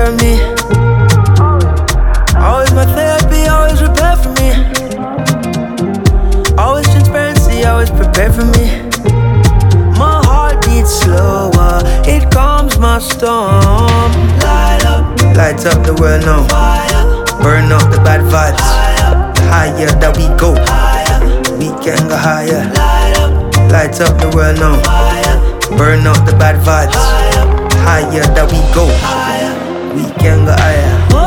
care of me. Always my therapy, always repair for me. Always transparency, always prepare for me. My heart beats slower, it calms my storm. Light up the world now. Burn out the bad vibes. Higher that we go, we can go higher. Light up the world now. Burn out the bad vibes. Higher that we go, we can go higher.